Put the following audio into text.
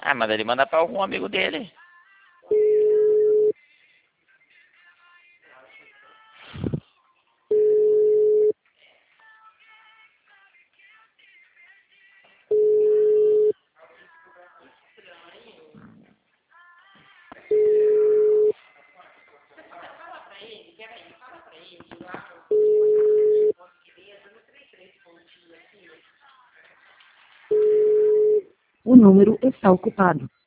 Ah, manda ele mandar pra algum amigo dele. O número está ocupado.